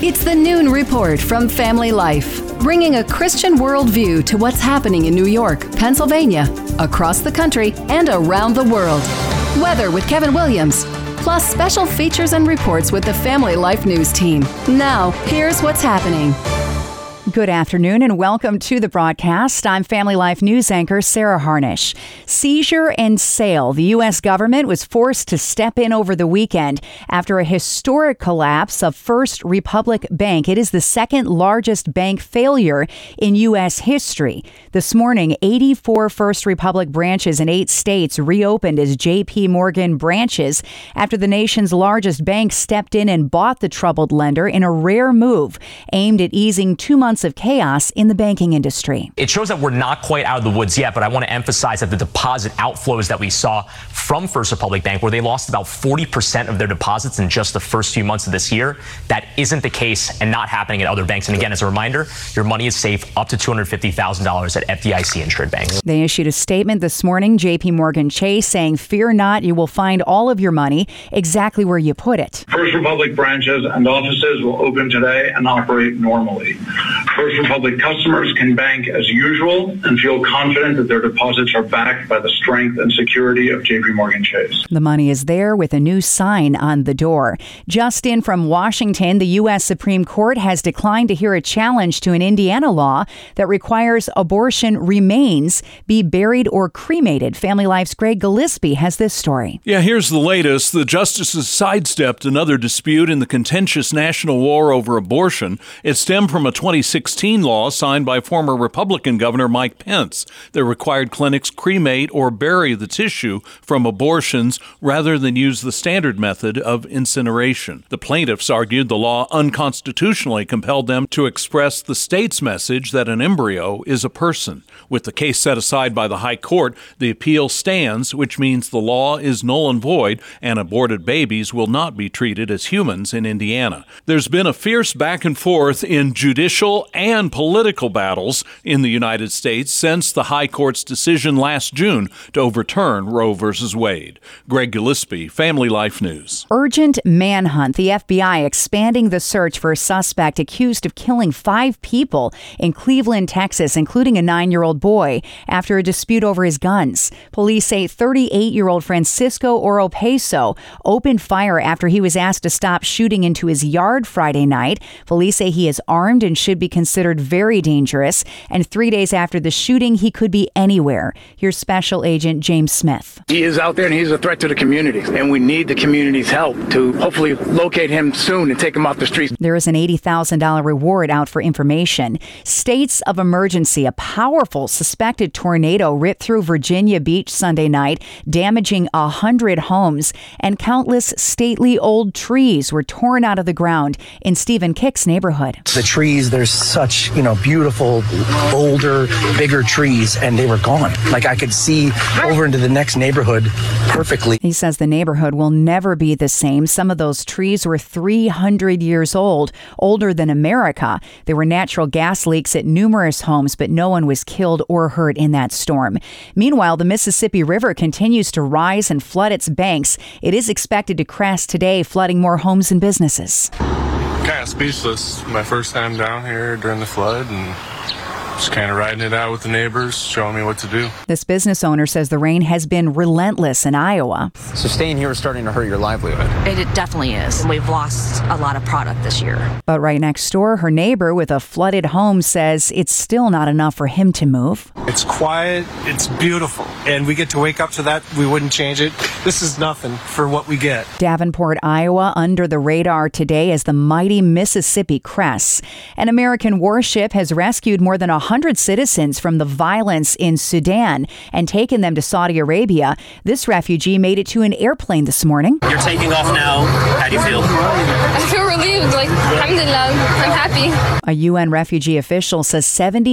It's the Noon Report from Family Life, bringing a Christian worldview to what's happening in New York, Pennsylvania, across the country, and around the world. Weather with Kevin Williams, plus special features and reports with the Family Life News team. Now, here's what's happening. Good afternoon and welcome to the broadcast. I'm Family Life News anchor Sarah Harnish. Seizure and sale. The U.S. government was forced to step in over the weekend after a historic collapse of First Republic Bank. It is the second largest bank failure in U.S. history. This morning, 84 First Republic branches in 8 states reopened as J.P. Morgan branches after the nation's largest bank stepped in and bought the troubled lender in a rare move aimed at easing 2 months of chaos in the banking industry. It shows that we're not quite out of the woods yet, but I want to emphasize that the deposit outflows that we saw from First Republic Bank, where they lost about 40% of their deposits in just the first few months of this year, that isn't the case and not happening at other banks. And again, as a reminder, your money is safe up to $250,000 at FDIC-insured banks. They issued a statement this morning, J.P. Morgan Chase, saying, "Fear not, you will find all of your money exactly where you put it." First Republic branches and offices will open today and operate normally. First Republic customers can bank as usual and feel confident that their deposits are backed by the strength and security of J.P. Morgan Chase. The money is there with a new sign on the door. Just in from Washington, the U.S. Supreme Court has declined to hear a challenge to an Indiana law that requires abortion remains be buried or cremated. Family Life's Greg Gillespie has this story. Yeah, here's the latest. The justices sidestepped another dispute in the contentious national war over abortion. It stemmed from a 2016 law signed by former Republican Governor Mike Pence that required clinics cremate or bury the tissue from abortions rather than use the standard method of incineration. The plaintiffs argued the law unconstitutionally compelled them to express the state's message that an embryo is a person. With the case set aside by the High Court, the appeal stands, which means the law is null and void and aborted babies will not be treated as humans in Indiana. There's been a fierce back and forth in judicial and political battles in the United States since the High Court's decision last June to overturn Roe v. Wade. Greg Gillespie, Family Life News. Urgent manhunt. The FBI expanding the search for a suspect accused of killing 5 people in Cleveland, Texas, including a 9-year-old boy, after a dispute over his guns. Police say 38-year-old Francisco Oropesa opened fire after he was asked to stop shooting into his yard Friday night. Police say he is armed and should be considered very dangerous, and 3 days after the shooting, he could be anywhere. Here's Special Agent James Smith. He is out there and he's a threat to the community, and we need the community's help to hopefully locate him soon and take him off the streets. There is an $80,000 reward out for information. States of emergency. A powerful suspected tornado ripped through Virginia Beach Sunday night, damaging 100 homes, and countless stately old trees were torn out of the ground in Stephen Kick's neighborhood. The trees, there's such, beautiful, older, bigger trees, and they were gone. Like I could see over into the next neighborhood perfectly. He says the neighborhood will never be the same. Some of those trees were 300 years old, older than America. There were natural gas leaks at numerous homes, but no one was killed or hurt in that storm. Meanwhile, the Mississippi River continues to rise and flood its banks. It is expected to crest today, flooding more homes and businesses. Kind of speechless. My first time down here during the flood, and just kind of riding it out with the neighbors, showing me what to do. This business owner says the rain has been relentless in Iowa. So staying here is starting to hurt your livelihood. It definitely is. We've lost a lot of product this year. But right next door, her neighbor with a flooded home says it's still not enough for him to move. It's quiet, it's beautiful, and we get to wake up to that. We wouldn't change it. This is nothing for what we get. Davenport, Iowa, under the radar today as the mighty Mississippi crests. An American warship has rescued more than 100 citizens from the violence in Sudan and taken them to Saudi Arabia. This refugee made it to an airplane this morning. You're taking off now. How do you feel? I feel relieved. Alhamdulillah, I'm happy. A UN refugee official says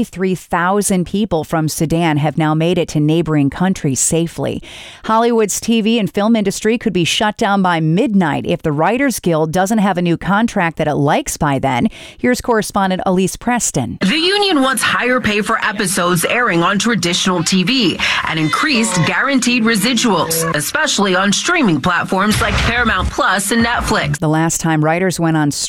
73,000 people from Sudan have now made it to neighboring countries safely. Hollywood's TV and film industry could be shut down by midnight if the Writers Guild doesn't have a new contract that it likes by then. Here's correspondent Elise Preston. The union wants higher pay for episodes airing on traditional TV and increased guaranteed residuals, especially on streaming platforms like Paramount Plus and Netflix. The last time writers went on strike,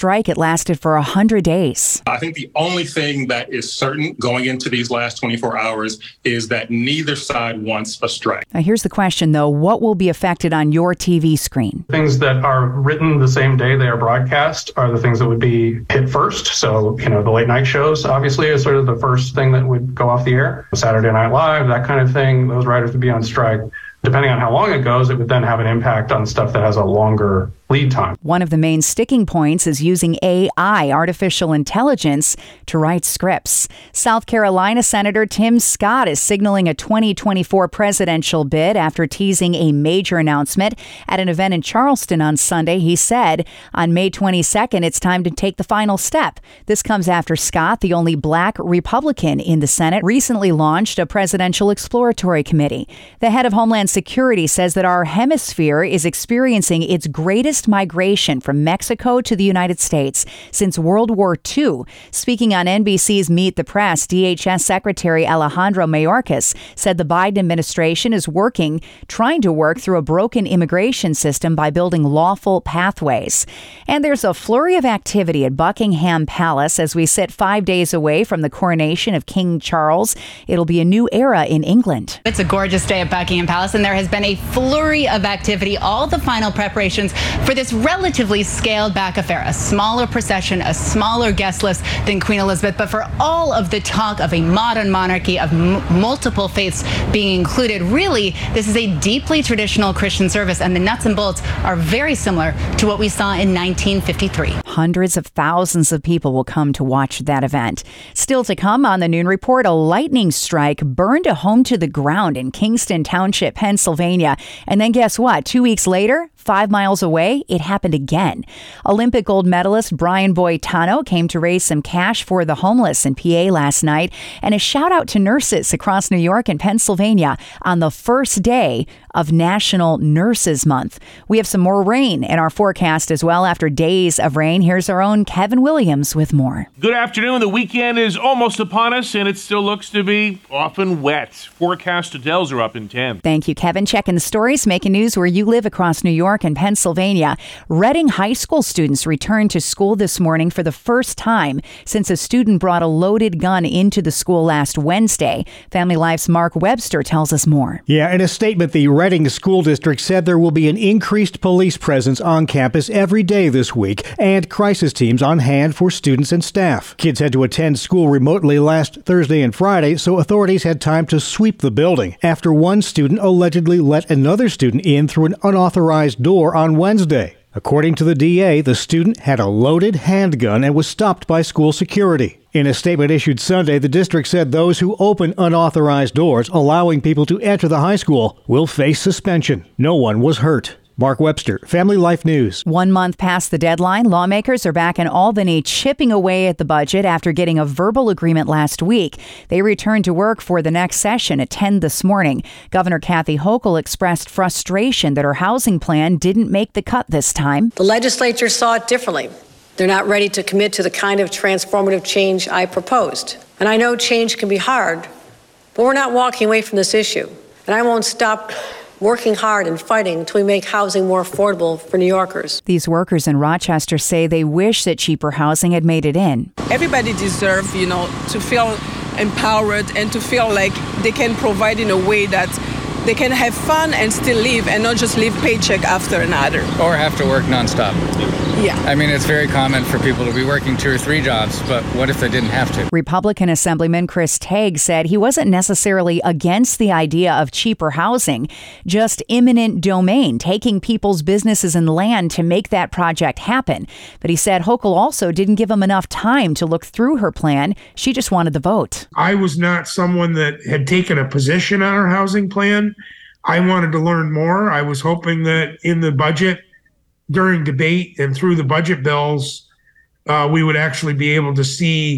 strike, it lasted for 100 days. I think the only thing that is certain going into these last 24 hours is that neither side wants a strike. Now, here's the question, though. What will be affected on your TV screen? Things that are written the same day they are broadcast are the things that would be hit first. So, the late night shows, obviously, is sort of the first thing that would go off the air. Saturday Night Live, that kind of thing, those writers would be on strike. Depending on how long it goes, it would then have an impact on stuff that has a longer lead time. One of the main sticking points is using AI, artificial intelligence, to write scripts. South Carolina Senator Tim Scott is signaling a 2024 presidential bid after teasing a major announcement at an event in Charleston on Sunday. He said, on May 22nd, it's time to take the final step. This comes after Scott, the only black Republican in the Senate, recently launched a presidential exploratory committee. The head of Homeland Security says that our hemisphere is experiencing its greatest migration from Mexico to the United States since World War II. Speaking on NBC's Meet the Press, DHS Secretary Alejandro Mayorkas said the Biden administration is trying to work through a broken immigration system by building lawful pathways. And there's a flurry of activity at Buckingham Palace as we sit 5 days away from the coronation of King Charles. It'll be a new era in England. It's a gorgeous day at Buckingham Palace, and there has been a flurry of activity, all the final preparations for this relatively scaled back affair, a smaller procession, a smaller guest list than Queen Elizabeth, but for all of the talk of a modern monarchy, of multiple faiths being included, really, this is a deeply traditional Christian service, and the nuts and bolts are very similar to what we saw in 1953. Hundreds of thousands of people will come to watch that event. Still to come on the Noon Report, a lightning strike burned a home to the ground in Kingston Township, Pennsylvania. And then guess what? 2 weeks later, 5 miles away, it happened again. Olympic gold medalist Brian Boitano came to raise some cash for the homeless in PA last night, and a shout out to nurses across New York and Pennsylvania on the first day of National Nurses Month. We have some more rain in our forecast as well after days of rain. Here's our own Kevin Williams with more. Good afternoon. The weekend is almost upon us, and it still looks to be often wet. Forecast totals are up in 10. Thank you, Kevin. Checking the stories, making news where you live across New York and Pennsylvania. Reading High School students returned to school this morning for the first time since a student brought a loaded gun into the school last Wednesday. Family Life's Mark Webster tells us more. Yeah, in a statement, the Reading School District said there will be an increased police presence on campus every day this week and crisis teams on hand for students and staff. Kids had to attend school remotely last Thursday and Friday, so authorities had time to sweep the building after one student allegedly let another student in through an unauthorized door on Wednesday. According to the DA, the student had a loaded handgun and was stopped by school security. In a statement issued Sunday, the district said those who open unauthorized doors, allowing people to enter the high school, will face suspension. No one was hurt. Mark Webster, Family Life News. 1 month past the deadline, lawmakers are back in Albany chipping away at the budget after getting a verbal agreement last week. They returned to work for the next session at 10 this morning. Governor Kathy Hochul expressed frustration that her housing plan didn't make the cut this time. The legislature saw it differently. They're not ready to commit to the kind of transformative change I proposed. And I know change can be hard, but we're not walking away from this issue. And I won't stop working hard and fighting until we make housing more affordable for New Yorkers. These workers in Rochester say they wish that cheaper housing had made it in. Everybody deserves, to feel empowered and to feel like they can provide in a way that they can have fun and still live and not just live paycheck after another. Or have to work nonstop. Yeah. I mean, it's very common for people to be working 2 or 3 jobs, but what if they didn't have to? Republican Assemblyman Chris Tague said he wasn't necessarily against the idea of cheaper housing, just eminent domain, taking people's businesses and land to make that project happen. But he said Hochul also didn't give him enough time to look through her plan. She just wanted the vote. I was not someone that had taken a position on our housing plan. I wanted to learn more. I was hoping that in the budget, during debate and through the budget bills, we would actually be able to see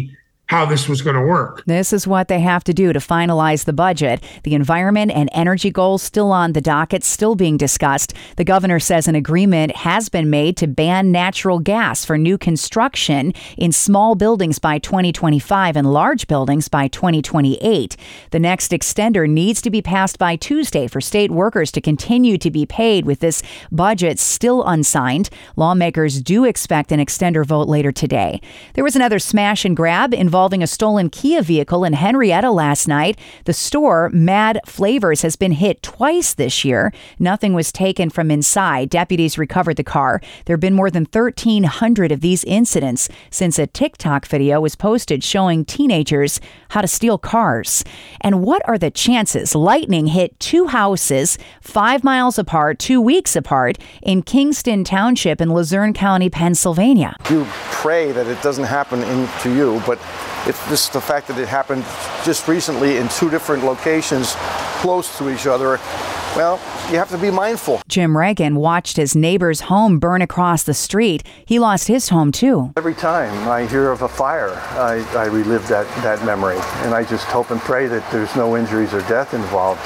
how this was going to work. This is what they have to do to finalize the budget. The environment and energy goals still on the docket, still being discussed. The governor says an agreement has been made to ban natural gas for new construction in small buildings by 2025 and large buildings by 2028. The next extender needs to be passed by Tuesday for state workers to continue to be paid with this budget still unsigned. Lawmakers do expect an extender vote later today. There was another smash and grab involving a stolen Kia vehicle in Henrietta last night. The store, Mad Flavors, has been hit twice this year. Nothing was taken from inside. Deputies recovered the car. There have been more than 1,300 of these incidents since a TikTok video was posted showing teenagers how to steal cars. And what are the chances lightning hit two houses 5 miles apart, 2 weeks apart, in Kingston Township in Luzerne County, Pennsylvania? You pray that it doesn't happen to you, but it's just the fact that it happened just recently in two different locations close to each other. Well, you have to be mindful. Jim Reagan watched his neighbor's home burn across the street. He lost his home, too. Every time I hear of a fire, I relive that memory. And I just hope and pray that there's no injuries or death involved.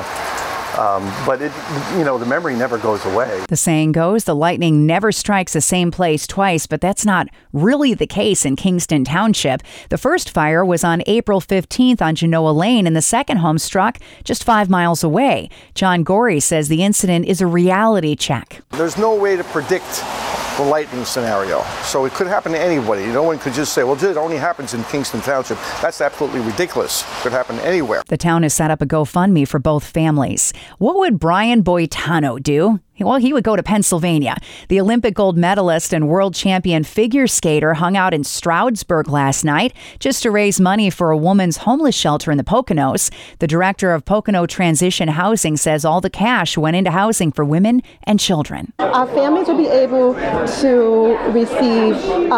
But the memory never goes away. The saying goes, the lightning never strikes the same place twice, but that's not really the case in Kingston Township. The first fire was on April 15th on Genoa Lane, and the second home struck just 5 miles away. John Gorey says the incident is a reality check. There's no way to predict the lightning scenario. So it could happen to anybody. No one could just say, well, it only happens in Kingston Township. That's absolutely ridiculous. It could happen anywhere. The town has set up a GoFundMe for both families. What would Brian Boitano do? Well, he would go to Pennsylvania. The Olympic gold medalist and world champion figure skater hung out in Stroudsburg last night just to raise money for a woman's homeless shelter in the Poconos. The director of Pocono Transition Housing says all the cash went into housing for women and children. Our families will be able to receive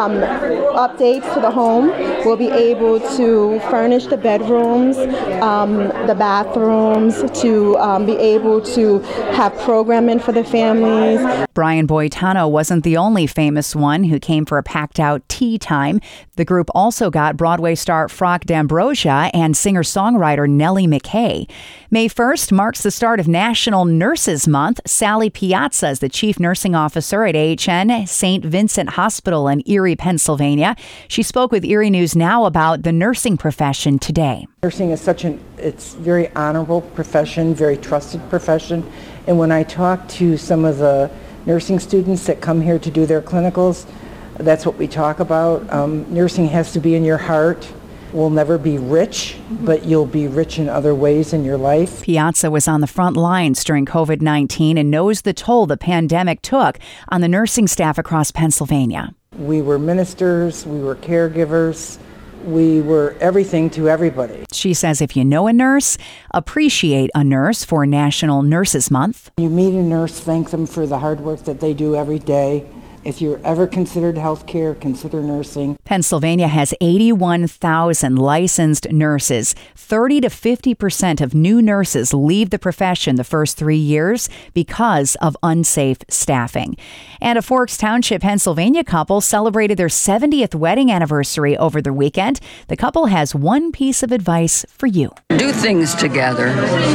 updates to the home. We'll be able to furnish the bedrooms, the bathrooms, to be able to have programming for the families. Brian Boitano wasn't the only famous one who came for a packed-out tea time. The group also got Broadway star Frank D'Ambrosia and singer-songwriter Nellie McKay. May 1st marks the start of National Nurses Month. Sally Piazza is the chief nursing officer at AHN St. Vincent Hospital in Erie, Pennsylvania. She spoke with Erie News Now about the nursing profession today. Nursing is it's very honorable profession, very trusted profession. And when I talk to some of the nursing students that come here to do their clinicals, that's what we talk about. Nursing has to be in your heart. We'll never be rich, but you'll be rich in other ways in your life. Piazza was on the front lines during COVID-19 and knows the toll the pandemic took on the nursing staff across Pennsylvania. We were ministers, we were caregivers, we were everything to everybody. She says if you know a nurse, appreciate a nurse for National Nurses Month. You meet a nurse, thank them for the hard work that they do every day. If you're ever considered healthcare, consider nursing. Pennsylvania has 81,000 licensed nurses. 30 to 50% of new nurses leave the profession the first 3 years because of unsafe staffing. And a Forks Township, Pennsylvania couple celebrated their 70th wedding anniversary over the weekend. The couple has one piece of advice for you. Do things together.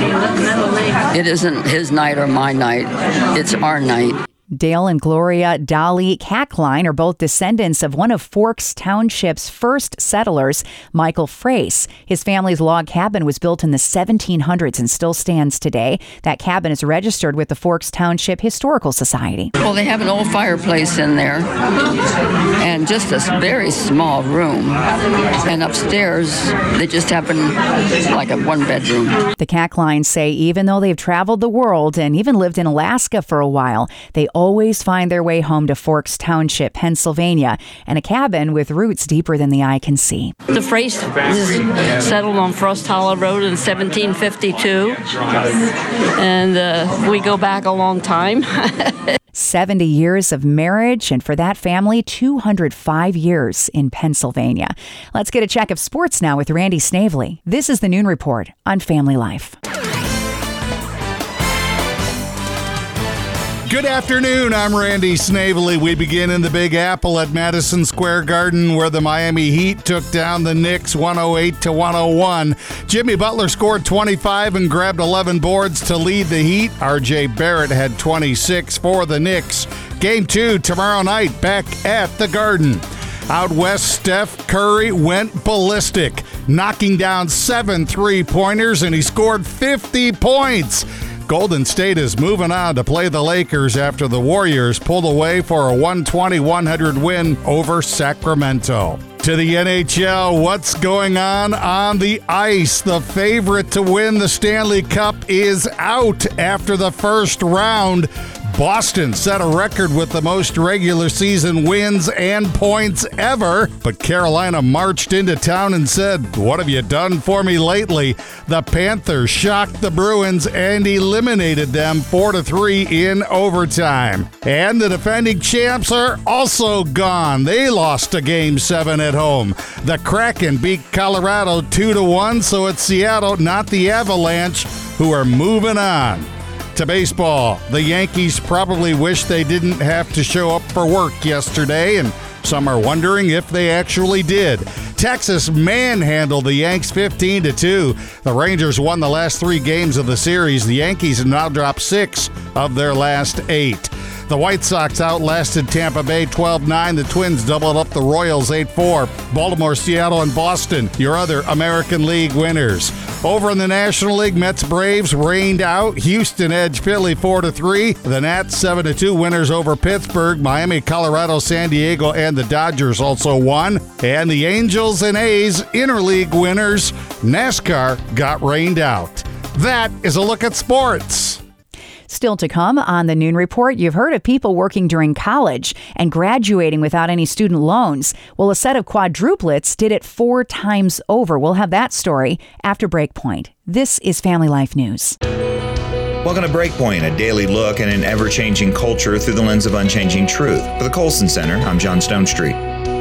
It isn't his night or my night. It's our night. Dale and Gloria Dolly Cackline are both descendants of one of Forks Township's first settlers, Michael Frace. His family's log cabin was built in the 1700s and still stands today. That cabin is registered with the Forks Township Historical Society. Well, they have an old fireplace in there and just a very small room. And upstairs, they just have like a one-bedroom. The Cacklines say even though they've traveled the world and even lived in Alaska for a while, they always find their way home to Forks Township, Pennsylvania, and a cabin with roots deeper than the eye can see. The Frace settled on Frost Hollow Road in 1752, and we go back a long time. 70 years of marriage, and for that family, 205 years in Pennsylvania. Let's get a check of sports now with Randy Snavely. This is the Noon Report on Family Life. Good afternoon, I'm Randy Snavely. We begin in the Big Apple at Madison Square Garden, where the Miami Heat took down the Knicks 108-101. Jimmy Butler scored 25 and grabbed 11 boards to lead the Heat. R.J. Barrett had 26 for the Knicks. Game 2 tomorrow night back at the Garden. Out west, Steph Curry went ballistic, knocking down 7 3-pointers, and he scored 50 points. Golden State is moving on to play the Lakers after the Warriors pulled away for a 120-100 win over Sacramento. To the NHL, what's going on the ice? The favorite to win the Stanley Cup is out after the first round. Boston set a record with the most regular season wins and points ever, but Carolina marched into town and said, "What have you done for me lately?" The Panthers shocked the Bruins and eliminated them 4-3 in overtime. And the defending champs are also gone. They lost a Game 7 at home. The Kraken beat Colorado 2-1, so it's Seattle, not the Avalanche, who are moving on. To baseball, the Yankees probably wish they didn't have to show up for work yesterday, and some are wondering if they actually did. Texas manhandled the Yanks 15-2. The Rangers won the last 3 games of the series. The Yankees have now dropped 6 of their last 8. The White Sox outlasted Tampa Bay 12-9. The Twins doubled up the Royals 8-4. Baltimore, Seattle, and Boston, your other American League winners. Over in the National League, Mets Braves rained out. Houston edged Philly 4-3. The Nats 7-2 winners over Pittsburgh. Miami, Colorado, San Diego, and the Dodgers also won. And the Angels and A's interleague winners. NASCAR got rained out. That is a look at sports. Still to come on the Noon Report, you've heard of people working during college and graduating without any student loans. Well, a set of quadruplets did it 4 times over. We'll have that story after Breakpoint. This is Family Life News. Welcome to Breakpoint, a daily look at an ever-changing culture through the lens of unchanging truth. For the Colson Center, I'm John Stonestreet.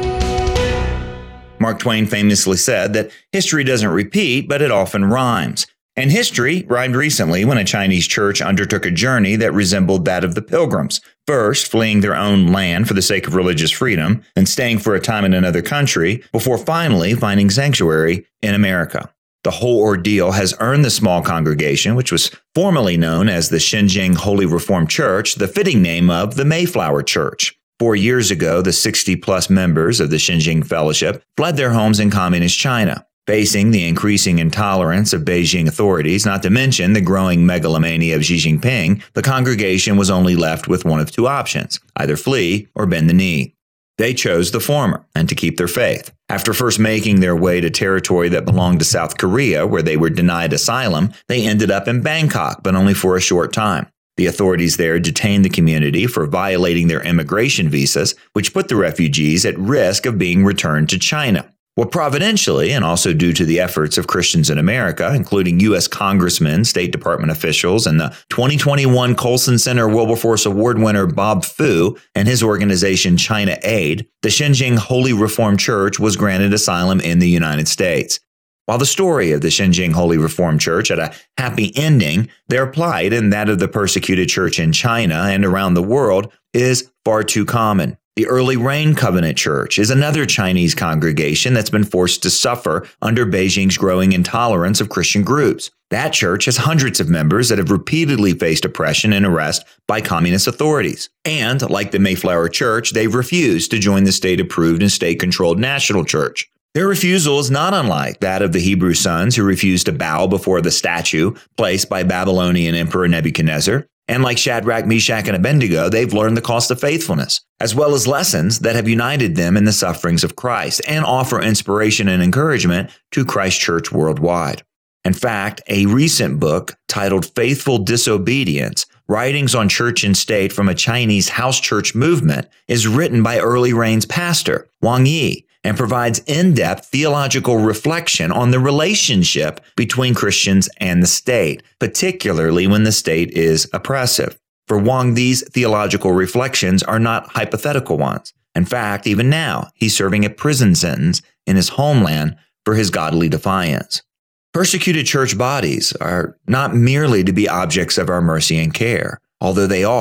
Mark Twain famously said that history doesn't repeat, but it often rhymes. And history rhymed recently when a Chinese church undertook a journey that resembled that of the Pilgrims, first fleeing their own land for the sake of religious freedom, then staying for a time in another country, before finally finding sanctuary in America. The whole ordeal has earned the small congregation, which was formerly known as the Shenjing Holy Reformed Church, the fitting name of the Mayflower Church. 4 years ago, the 60-plus members of the Shenjing Fellowship fled their homes in communist China. Facing the increasing intolerance of Beijing authorities, not to mention the growing megalomania of Xi Jinping, the congregation was only left with one of 2 options, either flee or bend the knee. They chose the former, and to keep their faith. After first making their way to territory that belonged to South Korea, where they were denied asylum, they ended up in Bangkok, but only for a short time. The authorities there detained the community for violating their immigration visas, which put the refugees at risk of being returned to China. Well, providentially, and also due to the efforts of Christians in America, including U.S. congressmen, State Department officials, and the 2021 Colson Center Wilberforce Award winner Bob Fu and his organization China Aid, the Shenjing Holy Reformed Church was granted asylum in the United States. While the story of the Shenjing Holy Reformed Church had a happy ending, their plight and that of the persecuted church in China and around the world is far too common. The Early Rain Covenant Church is another Chinese congregation that's been forced to suffer under Beijing's growing intolerance of Christian groups. That church has hundreds of members that have repeatedly faced oppression and arrest by communist authorities. And, like the Mayflower Church, they've refused to join the state-approved and state-controlled National Church. Their refusal is not unlike that of the Hebrew sons who refused to bow before the statue placed by Babylonian Emperor Nebuchadnezzar. And like Shadrach, Meshach, and Abednego, they've learned the cost of faithfulness, as well as lessons that have united them in the sufferings of Christ and offer inspiration and encouragement to Christ Church worldwide. In fact, a recent book titled Faithful Disobedience, Writings on Church and State from a Chinese House Church Movement, is written by Early Rain's pastor, Wang Yi, and provides in-depth theological reflection on the relationship between Christians and the state, particularly when the state is oppressive. For Wang, these theological reflections are not hypothetical ones. In fact, even now, he's serving a prison sentence in his homeland for his godly defiance. Persecuted church bodies are not merely to be objects of our mercy and care, although they are.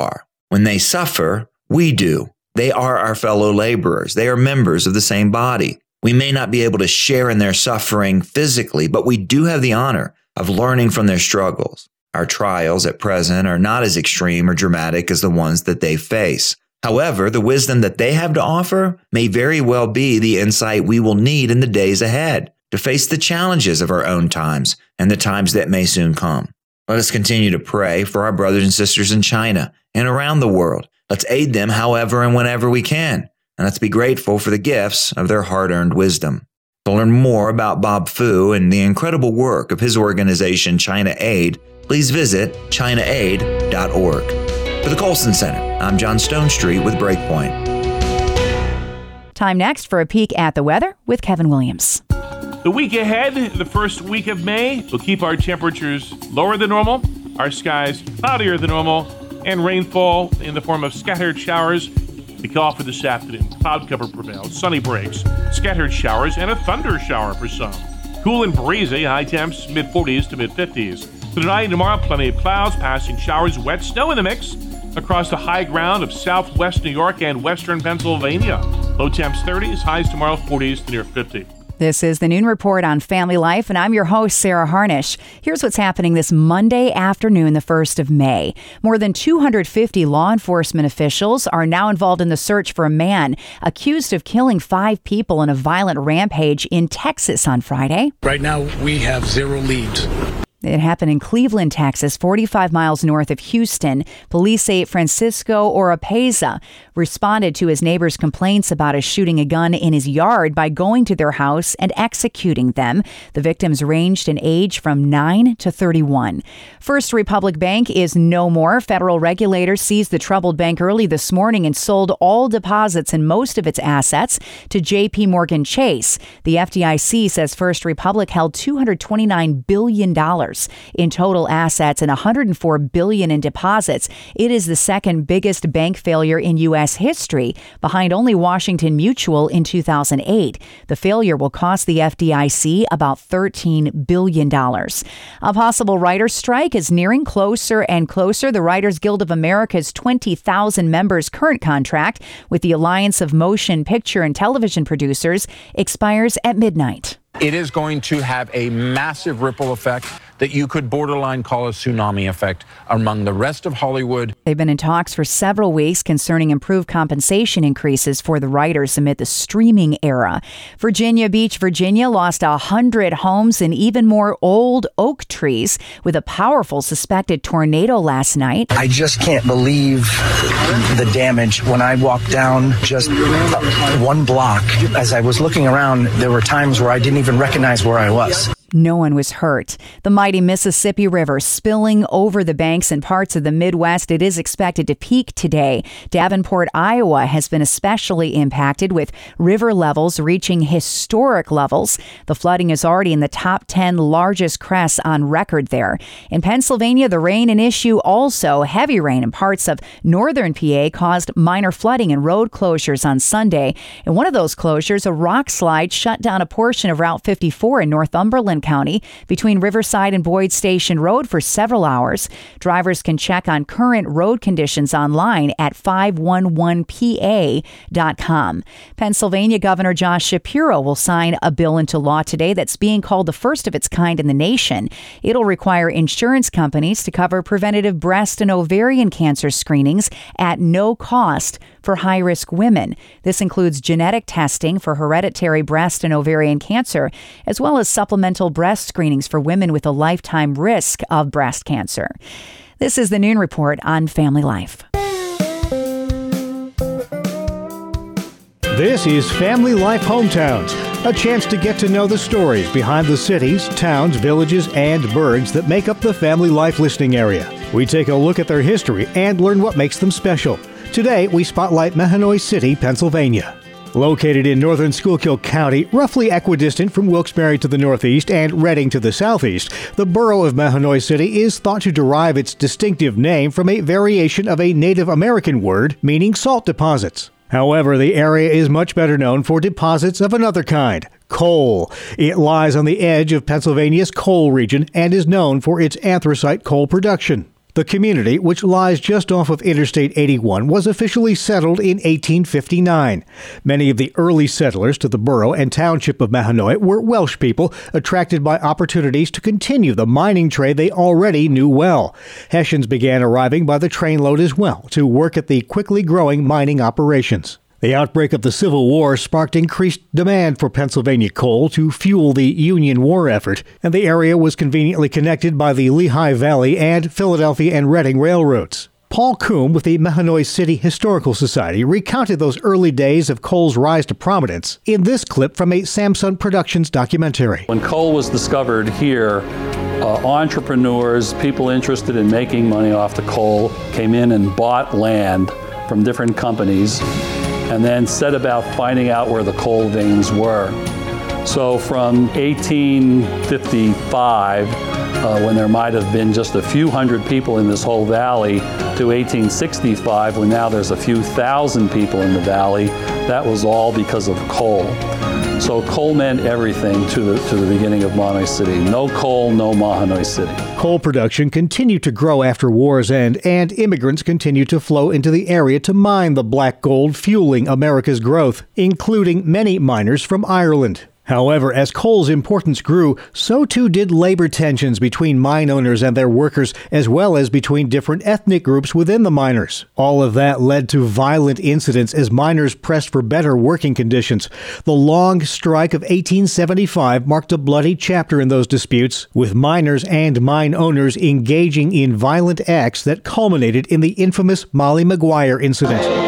When they suffer, we do. They are our fellow laborers. They are members of the same body. We may not be able to share in their suffering physically, but we do have the honor of learning from their struggles. Our trials at present are not as extreme or dramatic as the ones that they face. However, the wisdom that they have to offer may very well be the insight we will need in the days ahead to face the challenges of our own times and the times that may soon come. Let us continue to pray for our brothers and sisters in China and around the world. Let's aid them however and whenever we can, and let's be grateful for the gifts of their hard-earned wisdom. To learn more about Bob Fu and the incredible work of his organization, China Aid, please visit ChinaAid.org. For the Colson Center, I'm John Stonestreet with Breakpoint. Time next for a peek at the weather with Kevin Williams. The week ahead, the first week of May, will keep our temperatures lower than normal, our skies cloudier than normal, and rainfall in the form of scattered showers. We call for this afternoon. Cloud cover prevails, sunny breaks, scattered showers, and a thunder shower for some. Cool and breezy, high temps mid-40s to mid-50s. For tonight and tomorrow, plenty of clouds, passing showers, wet snow in the mix across the high ground of southwest New York and western Pennsylvania. Low temps 30s, highs tomorrow 40s to near 50. This is the Noon Report on Family Life, and I'm your host, Sarah Harnish. Here's what's happening this Monday afternoon, the 1st of May. More than 250 law enforcement officials are now involved in the search for a man accused of killing 5 people in a violent rampage in Texas on Friday. Right now, we have 0 leads. It happened in Cleveland, Texas, 45 miles north of Houston. Police say Francisco Oropeza responded to his neighbor's complaints about his shooting a gun in his yard by going to their house and executing them. The victims ranged in age from 9 to 31. First Republic Bank is no more. Federal regulators seized the troubled bank early this morning and sold all deposits and most of its assets to J.P. Morgan Chase. The FDIC says First Republic held $229 billion in total assets and $104 billion in deposits. It is the second biggest bank failure in U.S. history, behind only Washington Mutual in 2008. The failure will cost the FDIC about $13 billion. A possible writers' strike is nearing closer and closer. The Writers Guild of America's 20,000 members current contract with the Alliance of Motion Picture and Television Producers expires at midnight. It is going to have a massive ripple effect that you could borderline call a tsunami effect among the rest of Hollywood. They've been in talks for several weeks concerning improved compensation increases for the writers amid the streaming era. Virginia Beach, Virginia lost 100 homes and even more old oak trees with a powerful suspected tornado last night. I just can't believe the damage. When I walked down just 1 block, as I was looking around, there were times where I didn't even recognize where I was. No one was hurt. The mighty Mississippi River spilling over the banks and parts of the Midwest. It is expected to peak today. Davenport, Iowa has been especially impacted with river levels reaching historic levels. The flooding is already in the top 10 largest crests on record there. In Pennsylvania, the rain an issue also. Heavy rain in parts of northern PA caused minor flooding and road closures on Sunday. In one of those closures, a rock slide shut down a portion of Route 54 in Northumberland County between Riverside and Boyd Station Road for several hours. Drivers can check on current road conditions online at 511pa.com. Pennsylvania Governor Josh Shapiro will sign a bill into law today that's being called the first of its kind in the nation. It'll require insurance companies to cover preventative breast and ovarian cancer screenings at no cost for high-risk women. This includes genetic testing for hereditary breast and ovarian cancer, as well as supplemental breast screenings for women with a lifetime risk of breast cancer. This is the Noon Report on Family Life. This is Family Life Hometowns, a chance to get to know the stories behind the cities, towns, villages, and burgs that make up the Family Life listening area. We take a look at their history and learn what makes them special. Today, we spotlight Mahanoy City, Pennsylvania. Located in northern Schuylkill County, roughly equidistant from Wilkes-Barre to the northeast and Reading to the southeast, the borough of Mahanoy City is thought to derive its distinctive name from a variation of a Native American word meaning salt deposits. However, the area is much better known for deposits of another kind, coal. It lies on the edge of Pennsylvania's coal region and is known for its anthracite coal production. The community, which lies just off of Interstate 81, was officially settled in 1859. Many of the early settlers to the borough and township of Mahanoy were Welsh people, attracted by opportunities to continue the mining trade they already knew well. Hessians began arriving by the trainload as well to work at the quickly growing mining operations. The outbreak of the Civil War sparked increased demand for Pennsylvania coal to fuel the Union war effort, and the area was conveniently connected by the Lehigh Valley and Philadelphia and Reading railroads. Paul Coombe with the Mahanoy City Historical Society recounted those early days of coal's rise to prominence in this clip from a Samsung Productions documentary. When coal was discovered here, entrepreneurs, people interested in making money off the coal, came in and bought land from different companies and then set about finding out where the coal veins were. So from 1855, when there might have been just a few hundred people in this whole valley, to 1865, when now there's a few thousand people in the valley, that was all because of coal. So coal meant everything to the beginning of Mahanoy City. No coal, no Mahanoy City. Coal production continued to grow after war's end, and immigrants continued to flow into the area to mine the black gold fueling America's growth, including many miners from Ireland. However, as coal's importance grew, so too did labor tensions between mine owners and their workers, as well as between different ethnic groups within the miners. All of that led to violent incidents as miners pressed for better working conditions. The long strike of 1875 marked a bloody chapter in those disputes, with miners and mine owners engaging in violent acts that culminated in the infamous Molly Maguire incident.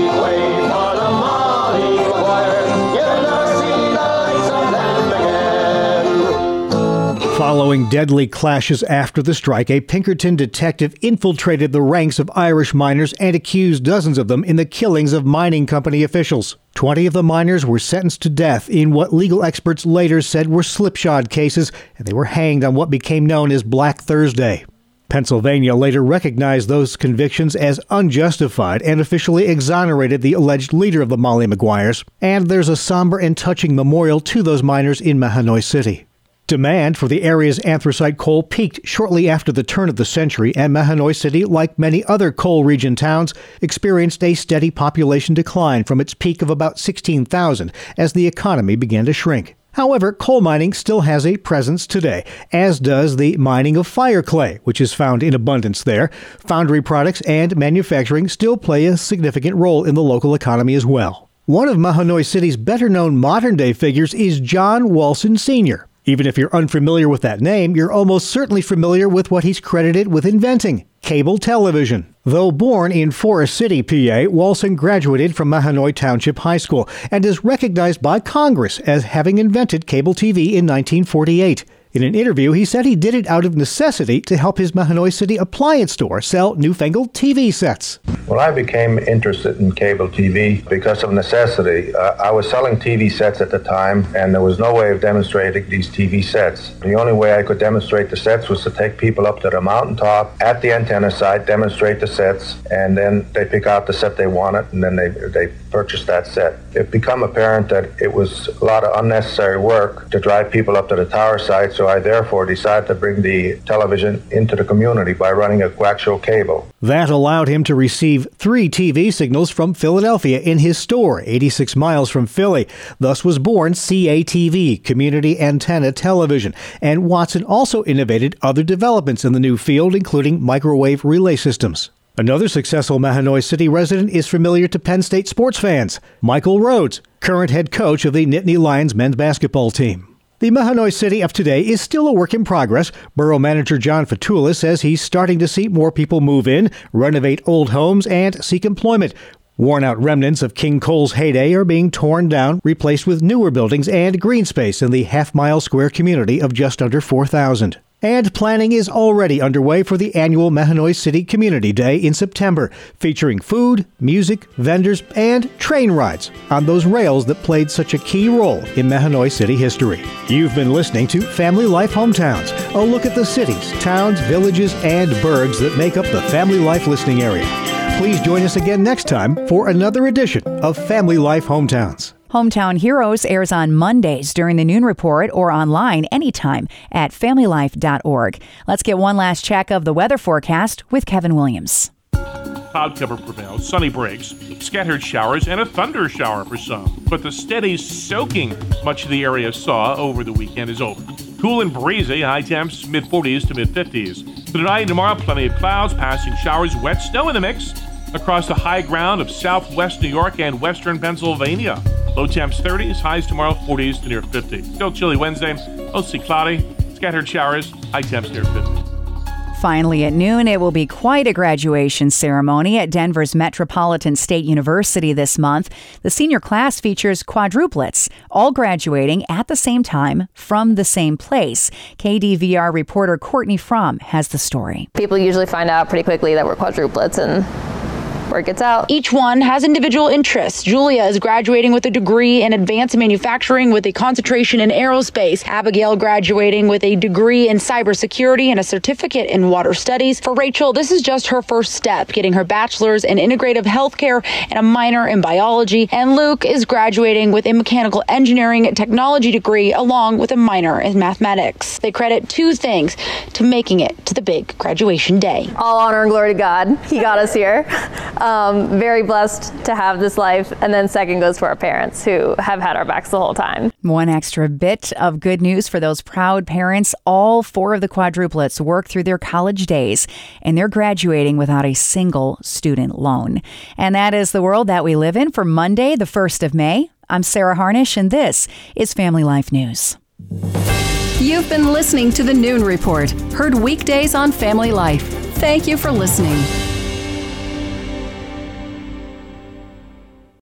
Following deadly clashes after the strike, a Pinkerton detective infiltrated the ranks of Irish miners and accused dozens of them in the killings of mining company officials. 20 of the miners were sentenced to death in what legal experts later said were slipshod cases, and they were hanged on what became known as Black Thursday. Pennsylvania later recognized those convictions as unjustified and officially exonerated the alleged leader of the Molly Maguires, and there's a somber and touching memorial to those miners in Mahanoy City. Demand for the area's anthracite coal peaked shortly after the turn of the century, and Mahanoy City, like many other coal region towns, experienced a steady population decline from its peak of about 16,000 as the economy began to shrink. However, coal mining still has a presence today, as does the mining of fire clay, which is found in abundance there. Foundry products and manufacturing still play a significant role in the local economy as well. One of Mahanoy City's better-known modern-day figures is John Walson Sr. Even if you're unfamiliar with that name, you're almost certainly familiar with what he's credited with inventing: cable television. Though born in Forest City, PA, Walson graduated from Mahanoy Township High School and is recognized by Congress as having invented cable TV in 1948. In an interview, he said he did it out of necessity to help his Mahanoy City appliance store sell newfangled TV sets. Well, I became interested in cable TV because of necessity. I was selling TV sets at the time, and there was no way of demonstrating these TV sets. The only way I could demonstrate the sets was to take people up to the mountaintop at the antenna site, demonstrate the sets, and then they pick out the set they wanted, and then they purchase that set. It became apparent that it was a lot of unnecessary work to drive people up to the tower site, so I therefore decided to bring the television into the community by running a coaxial cable. That allowed him to receive 3 TV signals from Philadelphia in his store, 86 miles from Philly. Thus was born CATV, Community Antenna Television, and Watson also innovated other developments in the new field, including microwave relay systems. Another successful Mahanoy City resident is familiar to Penn State sports fans: Michael Rhodes, current head coach of the Nittany Lions men's basketball team. The Mahanoy City of today is still a work in progress. Borough Manager John Fatula says he's starting to see more people move in, renovate old homes, and seek employment. Worn-out remnants of King Coal's heyday are being torn down, replaced with newer buildings and green space in the half-mile square community of just under 4,000. And planning is already underway for the annual Mahanoy City Community Day in September, featuring food, music, vendors, and train rides on those rails that played such a key role in Mahanoy City history. You've been listening to Family Life Hometowns, a look at the cities, towns, villages, and burgs that make up the Family Life listening area. Please join us again next time for another edition of Family Life Hometowns. Hometown Heroes airs on Mondays during the noon report or online anytime at familylife.org. Let's get one last check of the weather forecast with Kevin Williams. Cloud cover prevails, sunny breaks, scattered showers, and a thunder shower for some. But the steady soaking much of the area saw over the weekend is over. Cool and breezy, high temps mid-40s to mid-50s. Tonight and tomorrow, plenty of clouds, passing showers, wet snow in the mix across the high ground of southwest New York and western Pennsylvania. Low temps 30s, highs tomorrow 40s to near 50. Still chilly Wednesday, mostly cloudy, scattered showers, high temps near 50. Finally, at noon, it will be quite a graduation ceremony at Denver's Metropolitan State University this month. The senior class features quadruplets, all graduating at the same time from the same place. KDVR reporter Courtney Fromm has the story. People usually find out pretty quickly that we're quadruplets, and word gets out. Each one has individual interests. Julia is graduating with a degree in advanced manufacturing with a concentration in aerospace. Abigail graduating with a degree in cybersecurity and a certificate in water studies. For Rachel, this is just her first step, getting her bachelor's in integrative healthcare and a minor in biology. And Luke is graduating with a mechanical engineering technology degree along with a minor in mathematics. They credit two things to making it to the big graduation day. All honor and glory to God. He got us here. Very blessed to have this life. And then second goes to our parents who have had our backs the whole time. One extra bit of good news for those proud parents. All 4 of the quadruplets work through their college days, and they're graduating without a single student loan. And that is the world that we live in for Monday, the 1st of May. I'm Sarah Harnish, and this is Family Life News. You've been listening to the Noon Report, heard weekdays on Family Life. Thank you for listening.